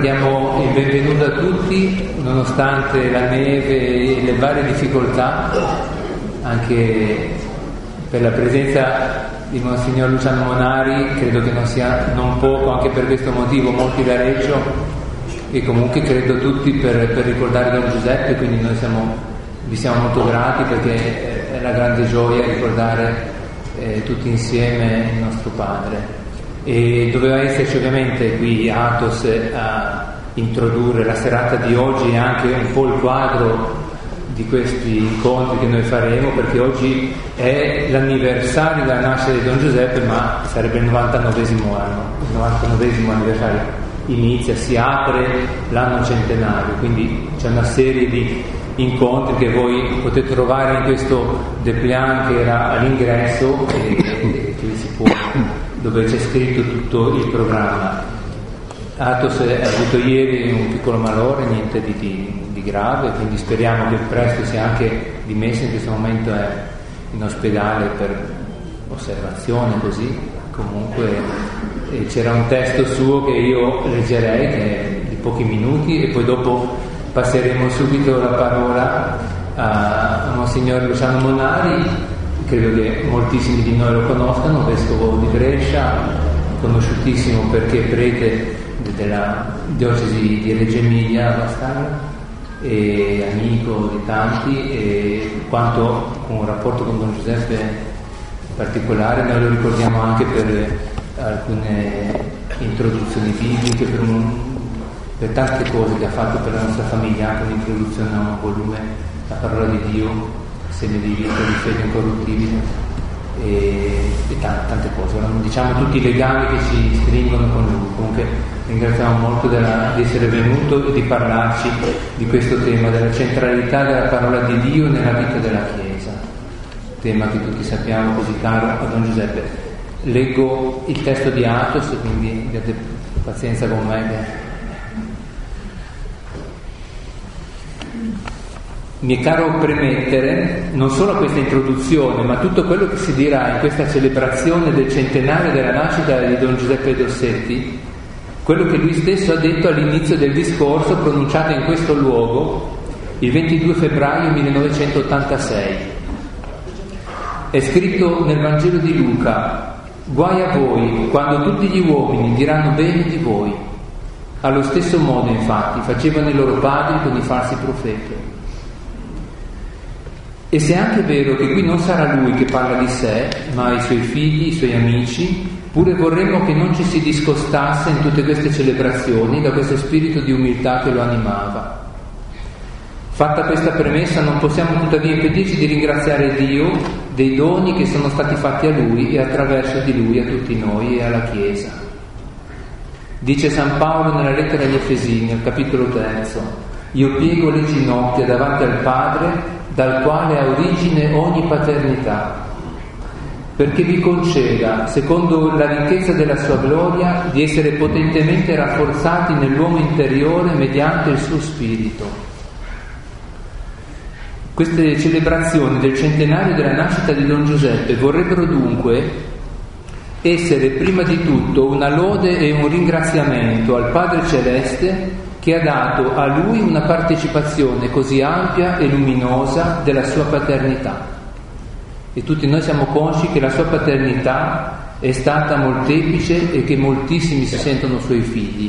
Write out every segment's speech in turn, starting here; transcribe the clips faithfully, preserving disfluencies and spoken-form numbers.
diamo il benvenuto a tutti, nonostante la neve e le varie difficoltà, anche per la presenza di Monsignor Luciano Monari, credo che non sia non poco, anche per questo motivo, molti da Reggio, e comunque credo tutti per, per ricordare Don Giuseppe, quindi noi siamo, vi siamo molto grati, perché è la grande gioia ricordare eh, tutti insieme il nostro Padre. E doveva esserci ovviamente qui Athos a introdurre la serata di oggi e anche un po' il quadro di questi incontri che noi faremo, perché oggi è l'anniversario della nascita di Don Giuseppe, ma sarebbe il novantanovesimo anno, il novantanovesimo anniversario inizia, si apre l'anno centenario, quindi c'è una serie di incontri che voi potete trovare in questo dépliant che era all'ingresso e, e che si può, dove c'è scritto tutto il programma. Athos ha avuto ieri un piccolo malore, niente di, di, di grave, quindi speriamo che presto sia anche dimesso. In questo momento è in ospedale per osservazione, così. Comunque eh, c'era un testo suo che io leggerei, che è di pochi minuti, e poi dopo passeremo subito la parola a, a Monsignor Luciano Monari. Credo che moltissimi di noi lo conoscano, vescovo di Brescia, conosciutissimo perché prete della diocesi di Reggio Emilia abbastanza, e amico di tanti, e quanto con un rapporto con Don Giuseppe particolare. Noi lo ricordiamo anche per alcune introduzioni bibliche, per, un, per tante cose che ha fatto per la nostra famiglia, anche un'introduzione a un volume, La parola di Dio, segno di vita, di fede incorruttibile, e, e tante, tante cose. Ora non diciamo tutti i legami che ci stringono con lui. Comunque ringraziamo molto della, di essere venuto e di parlarci di questo tema, della centralità della parola di Dio nella vita della Chiesa, tema che tutti sappiamo così caro a Don Giuseppe. Leggo il testo di Athos, quindi abbiate pazienza con me che mi è caro premettere non solo questa introduzione, ma tutto quello che si dirà in questa celebrazione del centenario della nascita di Don Giuseppe Dossetti, quello che lui stesso ha detto all'inizio del discorso pronunciato in questo luogo il ventidue febbraio millenovecentottantasei. È scritto nel Vangelo di Luca: guai a voi quando tutti gli uomini diranno bene di voi. Allo stesso modo, infatti, facevano i loro padri con i falsi profeti. E se è anche vero che qui non sarà lui che parla di sé, ma i suoi figli, i suoi amici, pure vorremmo che non ci si discostasse in tutte queste celebrazioni da questo spirito di umiltà che lo animava. Fatta questa premessa, non possiamo tuttavia impedirci di ringraziare Dio dei doni che sono stati fatti a lui e attraverso di lui a tutti noi e alla Chiesa. Dice San Paolo nella lettera agli Efesini, al capitolo terzo: io piego le ginocchia davanti al Padre, dal quale ha origine ogni paternità, perché vi conceda, secondo la ricchezza della sua gloria, di essere potentemente rafforzati nell'uomo interiore mediante il suo spirito. Queste celebrazioni del centenario della nascita di Don Giuseppe vorrebbero dunque essere prima di tutto una lode e un ringraziamento al Padre Celeste, che ha dato a lui una partecipazione così ampia e luminosa della sua paternità. E tutti noi siamo consci che la sua paternità è stata molteplice e che moltissimi si sentono suoi figli.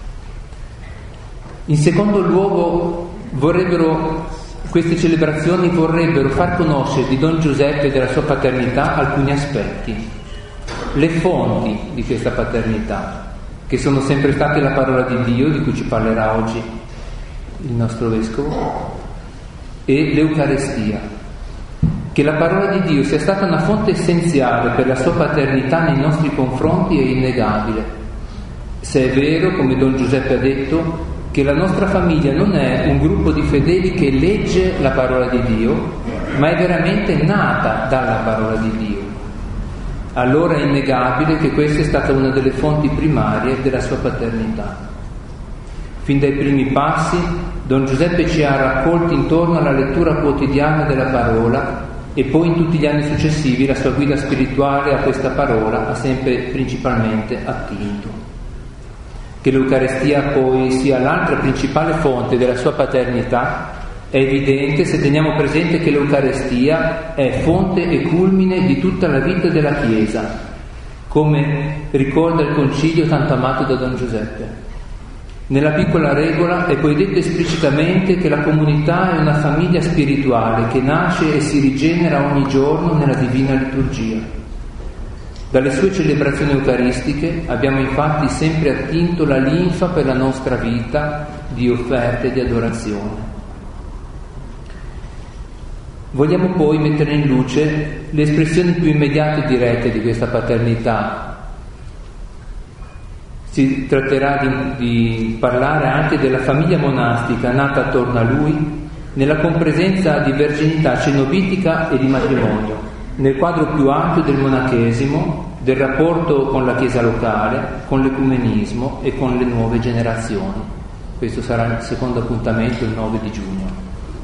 In secondo luogo, vorrebbero, queste celebrazioni vorrebbero far conoscere di Don Giuseppe e della sua paternità alcuni aspetti, le fonti di questa paternità, che sono sempre state la parola di Dio, di cui ci parlerà oggi il nostro Vescovo, e l'Eucarestia. Che la parola di Dio sia stata una fonte essenziale per la sua paternità nei nostri confronti è innegabile. Se è vero, come Don Giuseppe ha detto, che la nostra famiglia non è un gruppo di fedeli che legge la parola di Dio, ma è veramente nata dalla parola di Dio, allora è innegabile che questa è stata una delle fonti primarie della sua paternità. Fin dai primi passi, Don Giuseppe ci ha raccolti intorno alla lettura quotidiana della parola, e poi in tutti gli anni successivi la sua guida spirituale a questa parola ha sempre principalmente attinto. Che l'Eucarestia poi sia l'altra principale fonte della sua paternità è evidente se teniamo presente che l'Eucarestia è fonte e culmine di tutta la vita della Chiesa, come ricorda il Concilio tanto amato da Don Giuseppe. Nella piccola regola è poi detto esplicitamente che la comunità è una famiglia spirituale che nasce e si rigenera ogni giorno nella divina liturgia. Dalle sue celebrazioni eucaristiche abbiamo infatti sempre attinto la linfa per la nostra vita di offerta e di adorazione. Vogliamo poi mettere in luce le espressioni più immediate e dirette di questa paternità. Si tratterà di, di parlare anche della famiglia monastica nata attorno a lui, nella compresenza di verginità cenobitica e di matrimonio, nel quadro più ampio del monachesimo, del rapporto con la Chiesa locale, con l'ecumenismo e con le nuove generazioni. Questo sarà il secondo appuntamento, il nove di giugno.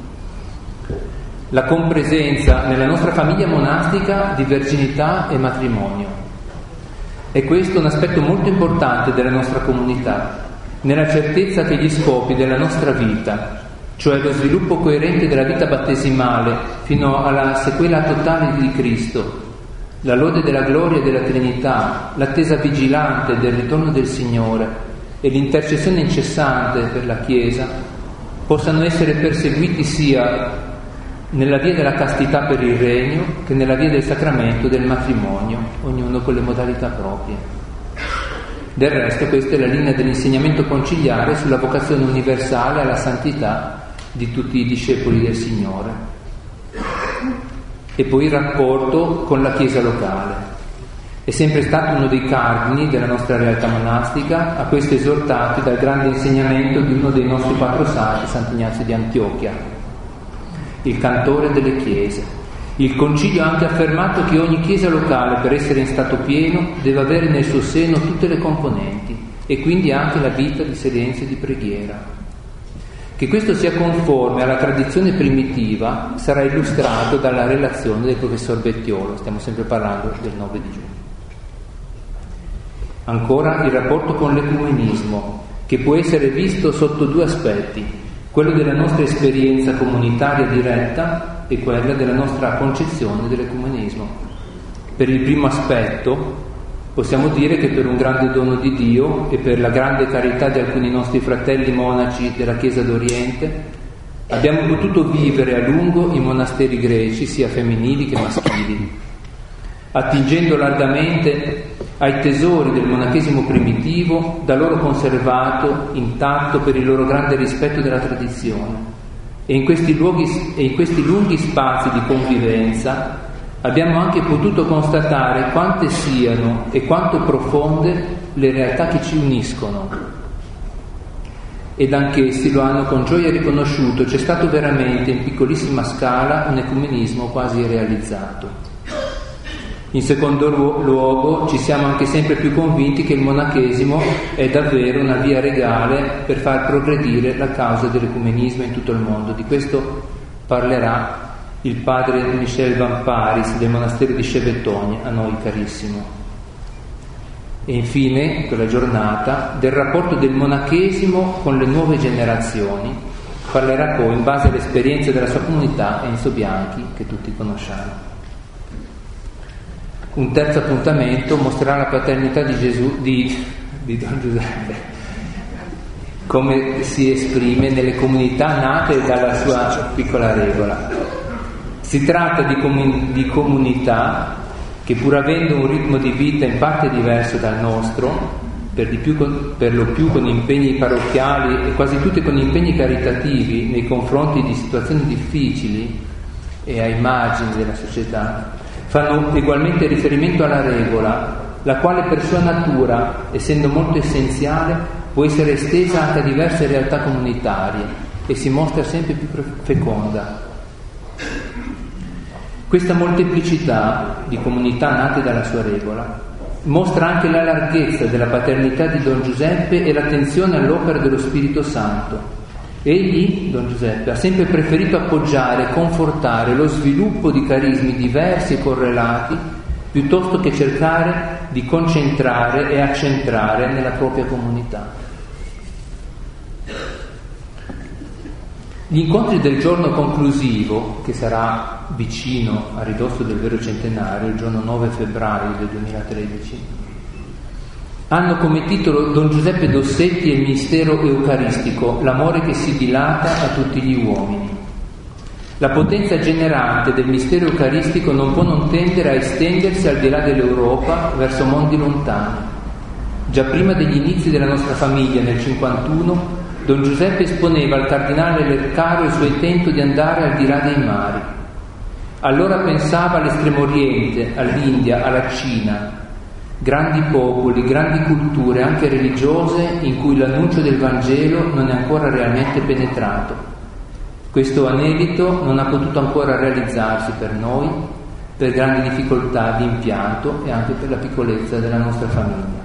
La compresenza nella nostra famiglia monastica di verginità e matrimonio. E questo è un aspetto molto importante della nostra comunità, nella certezza che gli scopi della nostra vita, cioè lo sviluppo coerente della vita battesimale fino alla sequela totale di Cristo, la lode della gloria della Trinità, l'attesa vigilante del ritorno del Signore e l'intercessione incessante per la Chiesa, possano essere perseguiti sia nella via della castità per il regno che nella via del sacramento del matrimonio, ognuno con le modalità proprie. Del resto questa è la linea dell'insegnamento conciliare sulla vocazione universale alla santità di tutti i discepoli del Signore. E poi il rapporto con la Chiesa locale. È sempre stato uno dei cardini della nostra realtà monastica, a questo esortati dal grande insegnamento di uno dei nostri quattro santi, Sant'Ignazio di Antiochia, il cantore delle chiese. Il Concilio ha anche affermato che ogni chiesa locale, per essere in stato pieno, deve avere nel suo seno tutte le componenti e quindi anche la vita di silenzio e di preghiera. Che questo sia conforme alla tradizione primitiva sarà illustrato dalla relazione del professor Bettiolo, stiamo sempre parlando del nove di giugno. Ancora il rapporto con l'ecumenismo, che può essere visto sotto due aspetti: quello della nostra esperienza comunitaria diretta e quella della nostra concezione dell'ecumenismo. Per il primo aspetto possiamo dire che per un grande dono di Dio e per la grande carità di alcuni nostri fratelli monaci della Chiesa d'Oriente abbiamo potuto vivere a lungo in monasteri greci, sia femminili che maschili, attingendo largamente ai tesori del monachesimo primitivo, da loro conservato intatto per il loro grande rispetto della tradizione. E in questi luoghi e in questi lunghi spazi di convivenza abbiamo anche potuto constatare quante siano e quanto profonde le realtà che ci uniscono. Ed anch'essi lo hanno con gioia riconosciuto, c'è stato veramente in piccolissima scala un ecumenismo quasi realizzato. In secondo luogo ci siamo anche sempre più convinti che il monachesimo è davvero una via regale per far progredire la causa dell'ecumenismo in tutto il mondo. Di questo parlerà il padre Michel Van Paris del monastero di Chevetognes, a noi carissimo. E infine, in quella giornata, del rapporto del monachesimo con le nuove generazioni, parlerà poi in base all'esperienza della sua comunità Enzo Bianchi, che tutti conosciamo. Un terzo appuntamento mostrerà la paternità di Gesù, di, di Don Giuseppe, come si esprime nelle comunità nate dalla sua piccola regola. Si tratta di, comun- di comunità che, pur avendo un ritmo di vita in parte diverso dal nostro, per, di più con, per lo più con impegni parrocchiali e quasi tutte con impegni caritativi nei confronti di situazioni difficili e ai margini della società, fanno ugualmente riferimento alla regola, la quale per sua natura, essendo molto essenziale, può essere estesa anche a diverse realtà comunitarie e si mostra sempre più feconda. Questa molteplicità di comunità nate dalla sua regola mostra anche la larghezza della paternità di Don Giuseppe e l'attenzione all'opera dello Spirito Santo. Egli, Don Giuseppe, ha sempre preferito appoggiare e confortare lo sviluppo di carismi diversi e correlati piuttosto che cercare di concentrare e accentrare nella propria comunità. Gli incontri del giorno conclusivo, che sarà vicino a ridosso del vero centenario, il giorno nove febbraio del duemilatredici, hanno come titolo Don Giuseppe Dossetti e il mistero eucaristico, l'amore che si dilata a tutti gli uomini. La potenza generante del mistero eucaristico non può non tendere a estendersi al di là dell'Europa verso mondi lontani. Già prima degli inizi della nostra famiglia, nel cinquantuno, Don Giuseppe esponeva al cardinale Lercaro il suo intento di andare al di là dei mari. Allora pensava all'Estremo Oriente, all'India, alla Cina, grandi popoli, grandi culture, anche religiose, in cui l'annuncio del Vangelo non è ancora realmente penetrato. Questo anelito non ha potuto ancora realizzarsi per noi, per grandi difficoltà di impianto e anche per la piccolezza della nostra famiglia.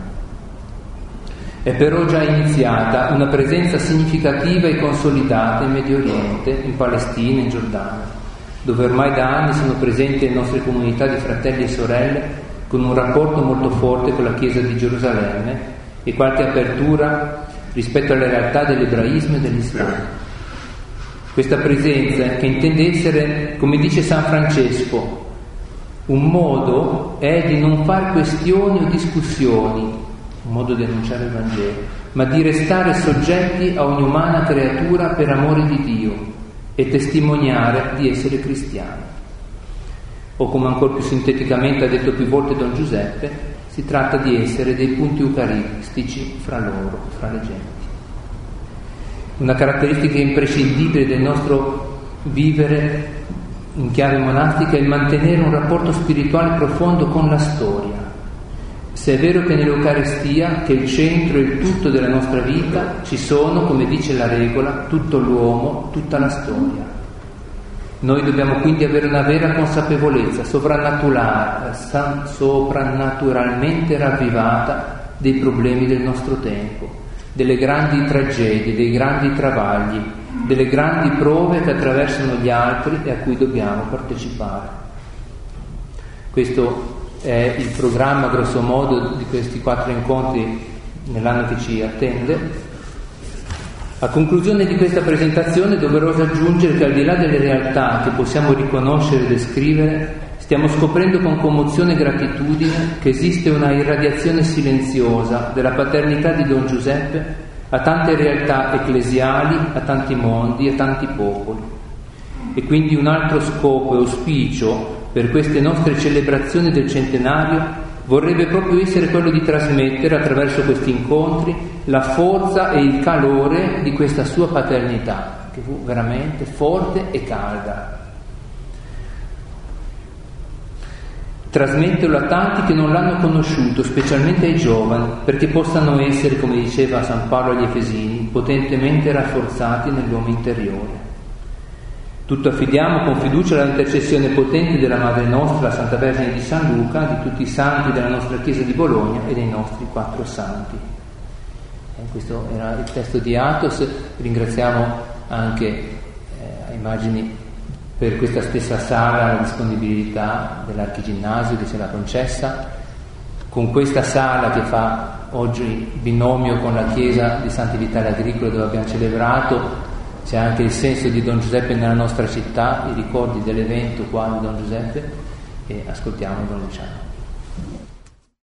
È però già iniziata una presenza significativa e consolidata in Medio Oriente, in Palestina, in Giordania, dove ormai da anni sono presenti le nostre comunità di fratelli e sorelle con un rapporto molto forte con la Chiesa di Gerusalemme e qualche apertura rispetto alle realtà dell'ebraismo e dell'Islam. Questa presenza che intende essere, come dice San Francesco, un modo è di non far questioni o discussioni, un modo di annunciare il Vangelo, ma di restare soggetti a ogni umana creatura per amore di Dio e testimoniare di essere cristiani. O come ancora più sinteticamente ha detto più volte Don Giuseppe, si tratta di essere dei punti eucaristici fra loro, fra le genti. Una caratteristica imprescindibile del nostro vivere in chiave monastica è il mantenere un rapporto spirituale profondo con la storia. Se è vero che nell'Eucaristia, che è il centro e il tutto della nostra vita, ci sono, come dice la regola, tutto l'uomo, tutta la storia. Noi dobbiamo quindi avere una vera consapevolezza soprannaturalmente ravvivata dei problemi del nostro tempo, delle grandi tragedie, dei grandi travagli, delle grandi prove che attraversano gli altri e a cui dobbiamo partecipare. Questo è il programma grosso modo di questi quattro incontri nell'anno che ci attende. A conclusione di questa presentazione è doveroso aggiungere che al di là delle realtà che possiamo riconoscere e descrivere, stiamo scoprendo con commozione e gratitudine che esiste una irradiazione silenziosa della paternità di Don Giuseppe a tante realtà ecclesiali, a tanti mondi, a tanti popoli. E quindi un altro scopo e auspicio per queste nostre celebrazioni del centenario vorrebbe proprio essere quello di trasmettere attraverso questi incontri la forza e il calore di questa sua paternità, che fu veramente forte e calda. Trasmetterlo a tanti che non l'hanno conosciuto, specialmente ai giovani, perché possano essere, come diceva San Paolo agli Efesini, potentemente rafforzati nell'uomo interiore. Tutto affidiamo con fiducia all'intercessione potente della Madre nostra, la Santa Vergine di San Luca, di tutti i santi della nostra Chiesa di Bologna e dei nostri quattro santi. E questo era il testo di Athos. Ringraziamo anche eh, a Immagini per questa stessa sala la disponibilità dell'Archiginnasio che ce l'ha concessa. Con questa sala che fa oggi binomio con la Chiesa di Santa Vitale Agricola dove abbiamo celebrato, c'è anche il senso di Don Giuseppe nella nostra città, i ricordi dell'evento qua di Don Giuseppe, e ascoltiamo Don Luciano.